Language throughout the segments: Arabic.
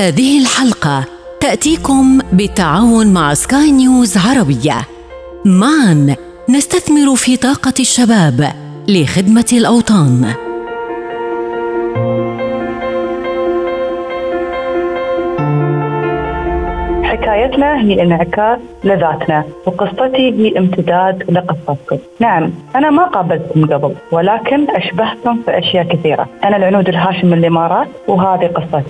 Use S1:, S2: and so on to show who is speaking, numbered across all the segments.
S1: هذه الحلقة تأتيكم بالتعاون مع سكاي نيوز عربية. معاً نستثمر في طاقة الشباب لخدمة الأوطان.
S2: حكايتنا هي انعكاس لذاتنا، وقصتي هي امتداد لقصتكم. نعم، أنا ما قابلتكم قبل، ولكن أشبهتم في أشياء كثيرة. أنا العنود الهاشم من الإمارات، وهذه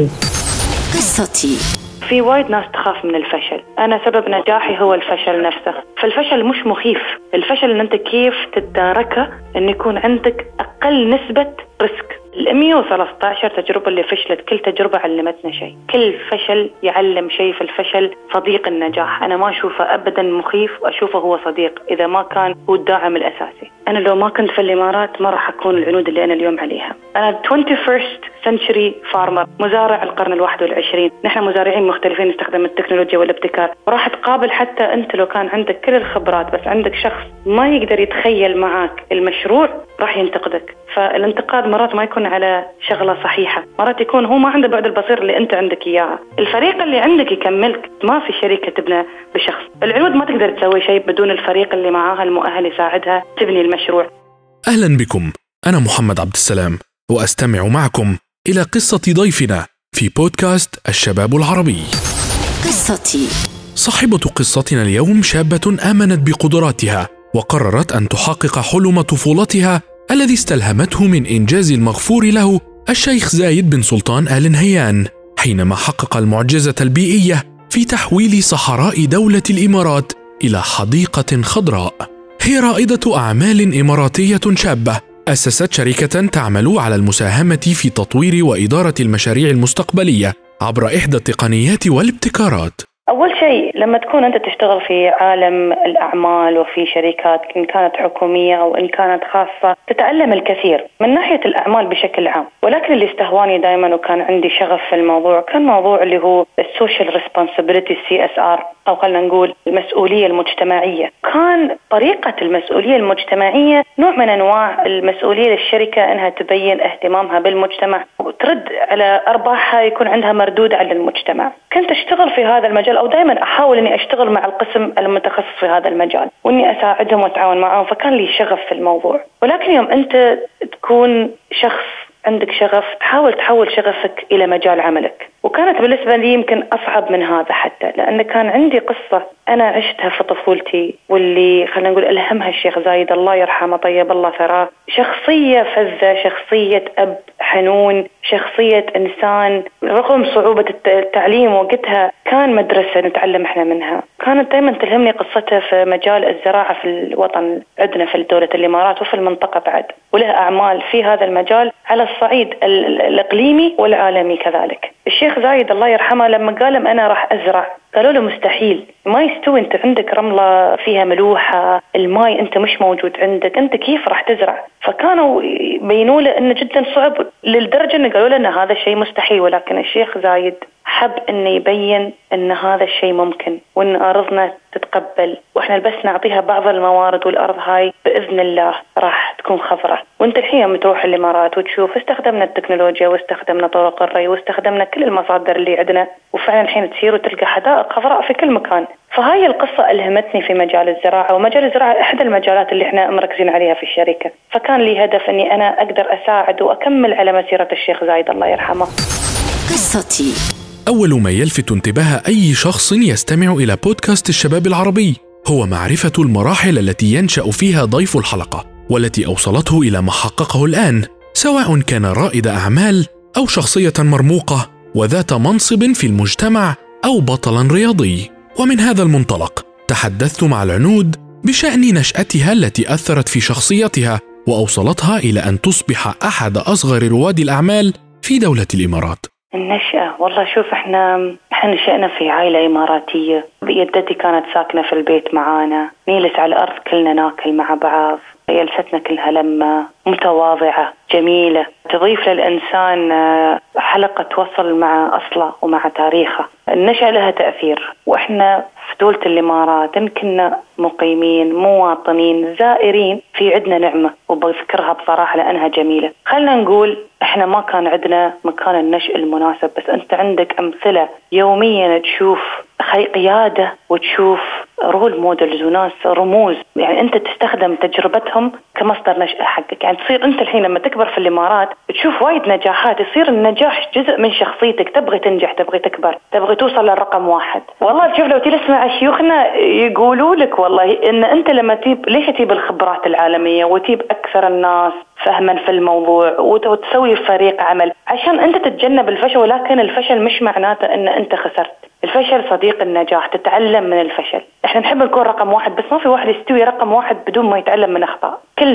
S2: قصتي. في وايد ناس تخاف من الفشل. أنا سبب نجاحي هو الفشل نفسه. فالفشل مش مخيف، الفشل إن أنت كيف تتداركه، إن يكون عندك أقل نسبة ريسك. 113 تجربة اللي فشلت، كل تجربة علمتنا شيء، كل فشل يعلم شيء. في الفشل صديق النجاح. أنا ما أشوفه أبدا مخيف، وأشوفه هو صديق إذا ما كان هو الداعم الأساسي. أنا لو ما كنت في الإمارات ما راح أكون العنود اللي أنا اليوم عليها. أنا 21st century farmer، مزارع القرن 21. نحن مزارعين مختلفين نستخدم التكنولوجيا والابتكار. وراح تقابل حتى أنت لو كان عندك كل الخبرات، بس عندك شخص ما يقدر يتخيل معك المشروع، راح ينتقدك. فالانتقاد مرات ما يكون على شغلة صحيحة، مرات يكون هو ما عنده بعد البصير اللي أنت عندك إياها. الفريق اللي عندك يكملك، ما في شركة تبنى بشخص. العنود ما تقدر تسوي شيء بدون الفريق اللي معاها المؤهل يساعدها تبني المشروع.
S3: أهلا بكم، أنا محمد عبد السلام، وأستمع معكم إلى قصة ضيفنا في بودكاست الشباب العربي.
S1: قصتي.
S3: صاحبة قصتنا اليوم شابة آمنت بقدراتها، وقررت أن تحقق حلم طفولتها الذي استلهمته من إنجاز المغفور له الشيخ زايد بن سلطان آل نهيان، حينما حقق المعجزة البيئية في تحويل صحراء دولة الإمارات إلى حديقة خضراء. هي رائدة أعمال إماراتية شابة، أسست شركة تعمل على المساهمة في تطوير وإدارة المشاريع المستقبلية عبر إحدى التقنيات والابتكارات.
S2: أول شيء لما تكون أنت تشتغل في عالم الأعمال وفي شركات إن كانت حكومية أو إن كانت خاصة، تتعلم الكثير من ناحية الأعمال بشكل عام. ولكن اللي استهواني دائما وكان عندي شغف في الموضوع كان موضوع اللي هو السوشيال ريسبونسبيلتي، CSR، أو خلنا نقول المسؤولية المجتمعية. كان طريقة المسؤولية المجتمعية نوع من أنواع المسؤولية للشركة أنها تبين اهتمامها بالمجتمع وترد على أرباحها، يكون عندها مردود على المجتمع. كنت أشتغل في هذا المجال، أو دائما أحاول أني أشتغل مع القسم المتخصص في هذا المجال وأني أساعدهم وأتعاون معهم، فكان لي شغف في الموضوع. ولكن يوم أنت تكون شخص عندك شغف، تحاول شغفك إلى مجال عملك. وكانت بالنسبة لي يمكن أصعب من هذا، حتى لأن كان عندي قصة أنا عشتها في طفولتي، واللي خلنا نقول ألهمها الشيخ زايد الله يرحمه طيب الله ثراه. شخصية فذة، شخصية أب حنون، شخصية إنسان رغم صعوبة التعليم وقتها كان مدرسة نتعلم إحنا منها. كانت دائما تلهمني قصتها في مجال الزراعة في الوطن عندنا في دولة الإمارات وفي المنطقة بعد، وله أعمال في هذا المجال على الصعيد الإقليمي والعالمي كذلك. الشيخ زايد الله يرحمه لما قال أنا راح أزرع، قالوا له مستحيل، ما يستوي، أنت عندك رملة فيها ملوحة، الماء أنت مش موجود عندك، أنت كيف راح تزرع؟ فكانوا بينوا له أنه جدا صعب، للدرجة أنه قالوا له أن هذا الشيء مستحيل. ولكن الشيخ زايد حب أنه يبين أن هذا الشيء ممكن، وأن أرضنا تتقبل، وإحنا بس نعطيها بعض الموارد، والأرض هاي بإذن الله راح تكون خضراء. وأنت الحين لما تروح الإمارات وتشوف استخدمنا التكنولوجيا واستخدمنا طرق الري واستخدمنا كل المصادر اللي عندنا، وفعلا الحين تسير وتلقى حدائق خضراء في كل مكان. فهاي القصة ألهمتني في مجال الزراعة، ومجال الزراعة إحدى المجالات اللي إحنا مركزين عليها في الشركة. فكان لي هدف أني أنا أقدر أساعد وأكمل على مسيرة الشيخ زايد الله يرحمه.
S1: قصتي.
S3: أول ما يلفت انتباه أي شخص يستمع إلى بودكاست الشباب العربي هو معرفة المراحل التي ينشأ فيها ضيف الحلقة، والتي أوصلته إلى ما حققه الآن، سواء كان رائد أعمال أو شخصية مرموقة وذات منصب في المجتمع أو بطلاً رياضي. ومن هذا المنطلق تحدثت مع العنود بشأن نشأتها التي أثرت في شخصيتها وأوصلتها إلى أن تصبح أحد أصغر رواد الأعمال في دولة الإمارات.
S2: النشأة، والله شوف احنا نشأنا في عائلة إماراتية. جدتي كانت ساكنة في البيت معانا، نجلس على الأرض كلنا ناكل مع بعض، جلستنا كلها لما متواضعة جميلة تضيف للإنسان حلقة توصل مع أصله ومع تاريخه. النشأة لها تأثير، وإحنا في دولة الإمارات إن كنا مقيمين مواطنين زائرين في عندنا نعمة، وبذكرها بصراحة لأنها جميلة. خلنا نقول إحنا ما كان عندنا مكان النشء المناسب، بس أنت عندك أمثلة يوميا تشوف قيادة وتشوف رول موديلز وناس رموز، يعني أنت تستخدم تجربتهم كمصدر نشأ حقك. يعني تصير أنت الحين لما تكبر في الإمارات تشوف وايد نجاحات، يصير النجاح جزء من شخصيتك، تبغي تنجح، تبغي تكبر، تبغي توصل للرقم 1. والله تشوف لو تسمع شيوخنا يقولوا لك والله إن أنت لما ليش تجيب الخبرات العالمية وتجيب أكثر الناس فهما في الموضوع وتسوي فريق عمل عشان أنت تتجنب الفشل، ولكن الفشل مش معناته أن أنت خسرت. الفشل صديق النجاح، تتعلم من الفشل. احنا نحب نكون رقم 1، بس ما في واحد يستوي رقم 1 بدون ما يتعلم من أخطاء.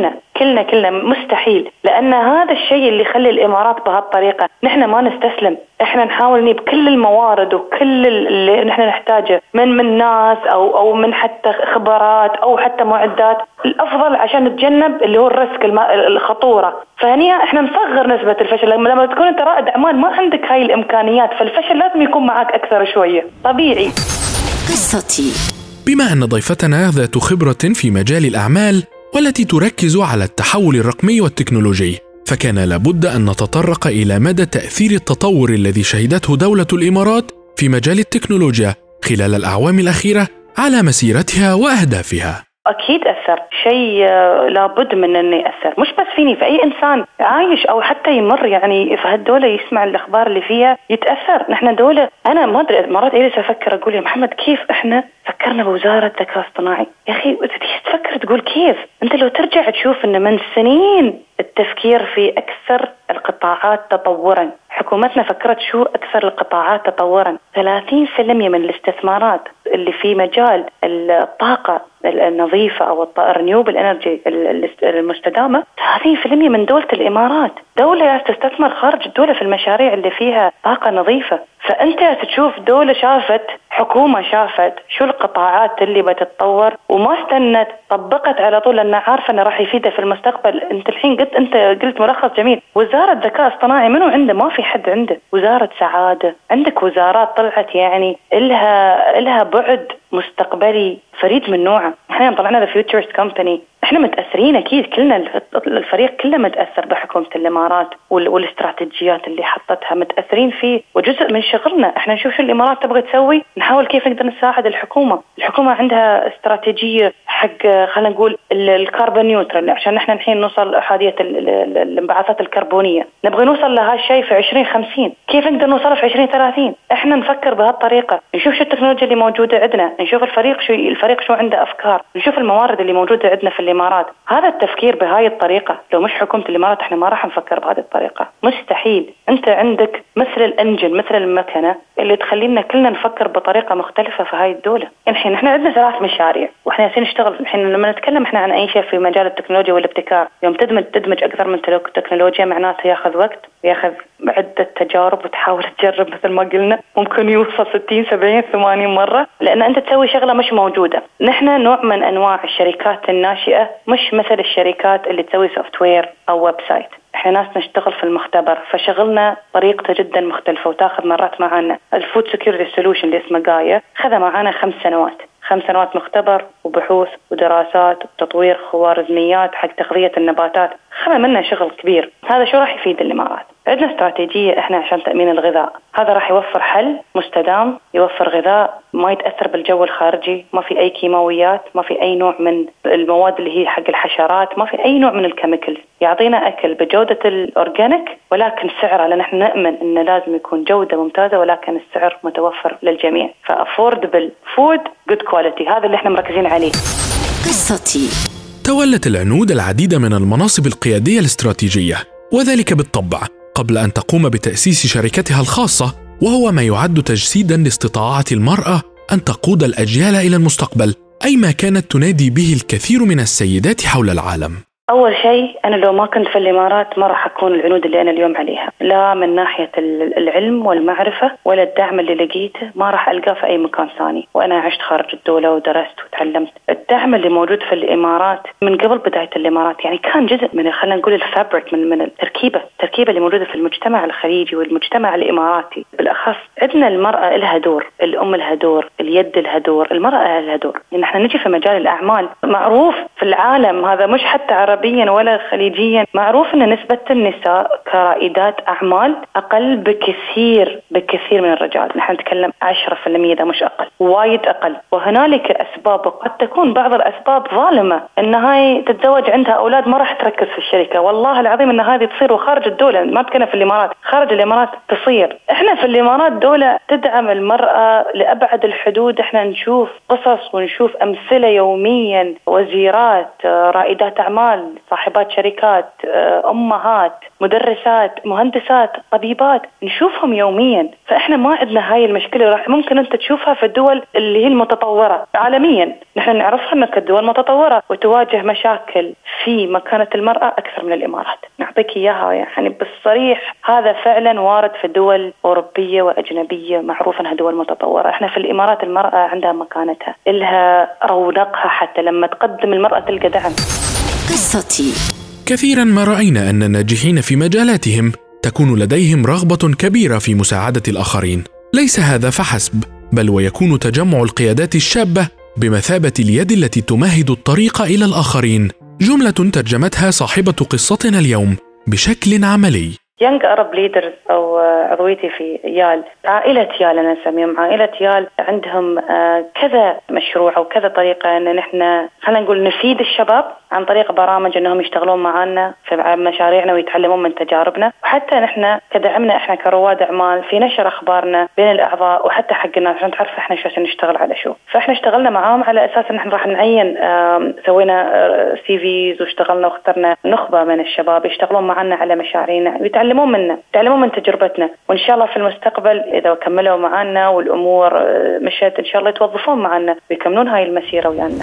S2: كلنا مستحيل، لأن هذا الشيء اللي يخلي الإمارات بهالطريقة. نحن ما نستسلم، احنا نحاول نجيب كل الموارد وكل اللي نحن نحتاجه من ناس أو من حتى خبرات أو حتى معدات الأفضل عشان نتجنب اللي هو الريسك، الخطورة. فهنيا احنا نصغر نسبة الفشل. لما تكون انت رائد أعمال ما عندك هاي الإمكانيات، فالفشل لازم يكون معك أكثر شوية، طبيعي.
S1: قصتي.
S3: بما أن ضيفتنا ذات خبرة في مجال الأعمال والتي تركز على التحول الرقمي والتكنولوجي، فكان لابد أن نتطرق إلى مدى تأثير التطور الذي شهدته دولة الإمارات في مجال التكنولوجيا خلال الأعوام الأخيرة على مسيرتها وأهدافها.
S2: أكيد أثر شيء، لابد من أنه يأثر، مش بس فيني، في أي إنسان عايش أو حتى يمر يعني في هالدولة يسمع الأخبار اللي فيها يتأثر. نحن دولة، أنا ما أدري مرات إيش أفكر أقول يا محمد كيف إحنا فكرنا بوزارة ذكاء اصطناعي؟ يا أخي تفكر تقول كيف؟ أنت لو ترجع تشوف إن من سنين التفكير في أكثر القطاعات تطورا، حكومتنا فكرت شو أكثر القطاعات تطورا. 30% من الاستثمارات اللي في مجال الطاقة النظيفة أو الرينيوبل انرجي المستدامة 30% من دولة الإمارات. دولة تستثمر خارج الدولة في المشاريع اللي فيها طاقة نظيفة. فأنت تشوف دولة شافت، حكومة شافت شو القطاعات اللي بتتطور وما استنت، طبقت على طول لأنها عارفة أنه راح يفيدها في المستقبل. أنت الحين قلت ملخص جميل. وزارة ذكاء اصطناعي منو عنده؟ ما في حد عنده. وزارة سعادة، عندك وزارات طلعت يعني إلها بعد مستقبلي فريد من نوعه. احنا طلعنا ذا فيوتشرست كومباني، احنا متأثرين أكيد، كلنا الفريق كله متأثر بحكومة الإمارات والاستراتيجيات اللي حطتها، متأثرين فيه. وجزء من شغلنا احنا نشوف شو الإمارات تبغى تسوي، نحاول كيف نقدر نساعد الحكومة عندها استراتيجية حق خلينا نقول الكربون نيوترال، عشان نحن الحين نوصل أحادية الانبعاثات الكربونية، نبغى نوصل لهذا الشيء في 2050، كيف نقدر نوصل في 2030؟ احنا نفكر بهالطريقة، نشوف شو التكنولوجيا اللي موجودة عندنا، نشوف الفريق شو عنده أفكار، نشوف الموارد اللي موجودة عندنا في الإمارات. هذا التفكير بهاي الطريقة، لو مش حكومة الإمارات احنا ما راح نفكر بهذه الطريقة، مستحيل. انت عندك مثل الانجن، مثل المكنة اللي تخلينا كلنا نفكر بطريقة مختلفة في هاي الدولة. الحين احنا عندنا 3 مشاريع واحنا ياسين نشتغل. الحين لما نتكلم احنا عن اي شيء في مجال التكنولوجيا والابتكار، يوم تدمج اكثر من تكنولوجيا معناته ياخذ وقت وياخذ عدة تجارب وتحاول تجرب. مثل ما قلنا ممكن يوصل 60 70 80 مرة، لأن أنت تسوي شغلة مش موجودة. نحن نوع من أنواع الشركات الناشئة، مش مثل الشركات اللي تسوي سوفت وير أو ويب سايت. احنا ناس نشتغل في المختبر، فشغلنا طريقته جدا مختلفة وتاخذ مرات معانا الفود سيكيورتي سولوشن اللي اسمه جايا، خذ معانا 5 سنوات 5 سنوات مختبر وبحوث ودراسات وتطوير خوارزميات حق تغذية النباتات، خذ منا شغل كبير. هذا شو راح يفيد الإمارات؟ عندنا استراتيجية احنا عشان تأمين الغذاء، هذا راح يوفر حل مستدام، يوفر غذاء ما يتأثر بالجو الخارجي، ما في أي كيماويات، ما في أي نوع من المواد اللي هي حق الحشرات، ما في أي نوع من الكيميكلز، يعطينا أكل بجودة الأورجانيك ولكن سعره، لأن احنا نؤمن إنه لازم يكون جودة ممتازة ولكن السعر متوفر للجميع. فأفوردبل فود جود كواليتي، هذا اللي احنا مركزين عليه.
S1: قصتي.
S3: تولت العنود العديد من المناصب القيادية الاستراتيجية، وذلك بالطبع قبل أن تقوم بتأسيس شركتها الخاصة، وهو ما يعد تجسيداً لاستطاعة المرأة أن تقود الأجيال إلى المستقبل، أي ما كانت تنادي به الكثير من السيدات حول العالم.
S2: أول شيء أنا لو ما كنت في الإمارات ما راح أكون العنود اللي أنا اليوم عليها، لا من ناحية العلم والمعرفة ولا الدعم اللي لقيته ما راح ألقاه في أي مكان ثاني. وأنا عشت خارج الدولة ودرست وتعلمت. الدعم اللي موجود في الإمارات من قبل بداية الإمارات يعني كان جزء من خلينا نقول الفابريك من التركيبة اللي موجودة في المجتمع الخليجي والمجتمع الإماراتي بالأخص. عندنا المرأة لها دور، الأم لها دور، اليد لها دور، المرأة لها دور. يعني احنا نجي في مجال الأعمال معروف في العالم هذا مش حتى عربيا ولا خليجيا، معروف أن نسبة النساء كرائدات أعمال أقل بكثير من الرجال. نحن نتكلم 10% إذا مش أقل، وايد أقل. وهنالك أسباب وقد تكون بعض الأسباب ظالمة، أن هاي تتزوج عندها أولاد ما راح تركز في الشركة. والله العظيم أن هذه تصير وخارج الدولة، ما تكلم في الإمارات، خارج الإمارات تصير. إحنا في الإمارات دولة تدعم المرأة لأبعد الحدود. إحنا نشوف قصص ونشوف أمثلة يوميا، وزيرات، رائدات أعمال، صاحبات شركات، أمهات، مدرسات، مهندسات، طبيبات، نشوفهم يوميا. فإحنا ما عندنا هاي المشكلة. راح ممكن أنت تشوفها في الدول اللي هي المتطورة عالميا، نحن نعرفها أنك الدول متطورة وتواجه مشاكل في مكانة المرأة أكثر من الإمارات. نعطيك إياها يعني بالصريح، هذا فعلا وارد في دول أوروبية وأجنبية معروف أنها دول متطورة. إحنا في الإمارات المرأة عندها مكانتها، إلها رونقها، حتى لما تقدم المرأة تلقى دعم.
S1: قصتي.
S3: كثيرا ما رأينا أن الناجحين في مجالاتهم تكون لديهم رغبة كبيرة في مساعدة الآخرين. ليس هذا فحسب، بل ويكون تجمع القيادات الشابة بمثابة اليد التي تمهد الطريق إلى الآخرين. جملة ترجمتها صاحبة قصتنا اليوم بشكل عملي.
S2: Young Arab Leaders أو عضويتي في يال، عائلة يال أنا أسميهم عائلة يال، عندهم كذا مشروع أو كذا طريقة أن نحن خلينا نقول نفيد الشباب عن طريق برامج أنهم يشتغلون معنا في مشاريعنا ويتعلمون من تجاربنا، وحتى نحن كدعمنا إحنا كرواد أعمال في نشر أخبارنا بين الأعضاء وحتى حق الناس عشان تعرف إحنا شو نشتغل على شو. فإحنا اشتغلنا معاهم على أساس إن إحنا راح نعين، سوينا CVs واشتغلنا واخترنا نخبة من الشباب يشتغلون معنا على مشاريعنا ويتعلمون منا، يتعلمون من تجربتنا. وإن شاء الله في المستقبل إذا كملوا معنا والأمور مشت إن شاء الله يتوظفون معنا ويكملون هاي المسيرة ويانا.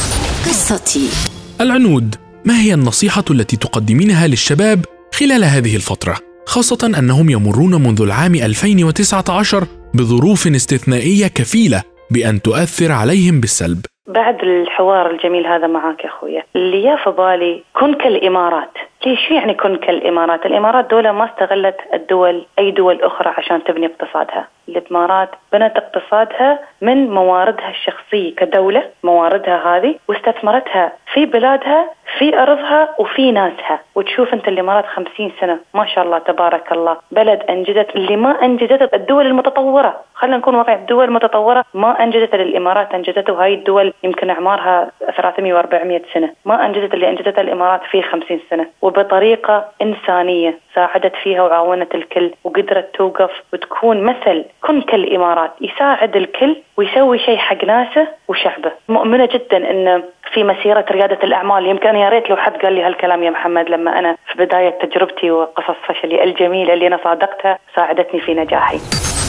S1: قصتي.
S3: العنود، ما هي النصيحة التي تقدمينها للشباب خلال هذه الفترة، خاصة أنهم يمرون منذ العام 2019 بظروف استثنائية كفيلة بأن تؤثر عليهم بالسلب؟
S2: بعد الحوار الجميل هذا معاك يا أخويا، اللي جاء في بالي كن كالإمارات. ليش يعني كن كالإمارات؟ الإمارات دولة ما استغلت أي دول أخرى عشان تبني اقتصادها. الإمارات بنت اقتصادها من مواردها الشخصية كدولة، مواردها هذه، واستثمرتها في بلادها، في أرضها وفي ناسها. وتشوف أنت الإمارات 50 سنة ما شاء الله تبارك الله، بلد أنجدت اللي ما أنجدت الدول المتطورة. خلينا نكون واقعي، الدول المتطورة ما أنجدت الإمارات أنجدته. هاي الدول يمكن أعمارها 300 و400 سنة، ما أنجدت اللي أنجدتها الإمارات في 50 سنة، وبطريقة إنسانية ساعدت فيها وعاونت الكل وقدرت توقف وتكون مثل. كن كالإمارات، يساعد الكل ويسوي شيء حق ناسه وشعبه. مؤمنة جدا أن في مسيرة ريادة الأعمال، يمكن يا ريت لو حد قال لي هالكلام يا محمد لما أنا في بداية تجربتي وقصص فشلي الجميلة اللي أنا صادقتها ساعدتني في نجاحي.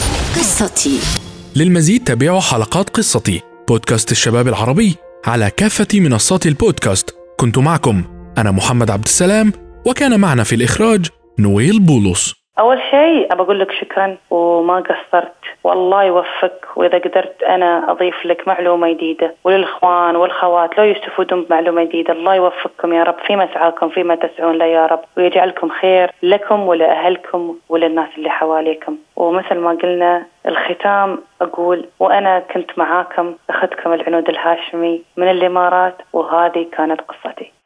S1: قصتي.
S3: للمزيد تابعوا حلقات قصتي بودكاست الشباب العربي على كافة منصات البودكاست. كنت معكم أنا محمد عبد السلام، وكان معنا في الإخراج نويل بولس.
S2: أول شيء أقول لك شكرا وما قصرت، والله يوفقك. وإذا قدرت أنا أضيف لك معلومة جديدة وللإخوان والخوات لو يستفيدون بمعلومة جديدة، الله يوفقكم يا رب في مسعاكم فيما تسعون له يا رب، ويجعلكم خير لكم ولأهلكم وللناس اللي حواليكم. ومثل ما قلنا الختام أقول وأنا كنت معاكم أخذكم العنود الهاشمي من الإمارات، وهذه كانت قصتي.